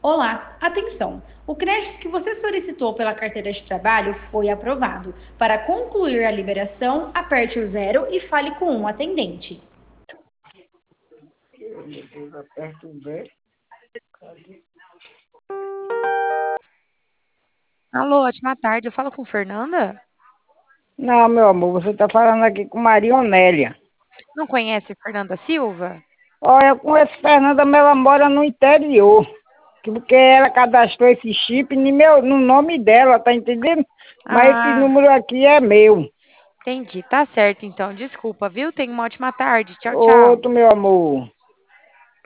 Olá, atenção! O crédito que você solicitou pela carteira de trabalho foi aprovado. Para concluir a liberação, aperte o zero e fale com um atendente. Depois aperto o zero. Alô, ótima tarde. Eu falo com Fernanda? Não, meu amor, você está falando aqui com Maria Onélia. Não conhece Fernanda Silva? Olha, eu conheço Fernanda, mas ela mora no interior. Porque ela cadastrou esse chip no nome dela, tá entendendo? Mas esse Ah, número aqui é meu. entendi. Tá certo, então. Desculpa, viu? Tenha uma ótima tarde. Tchau, tchau. Outro, meu amor.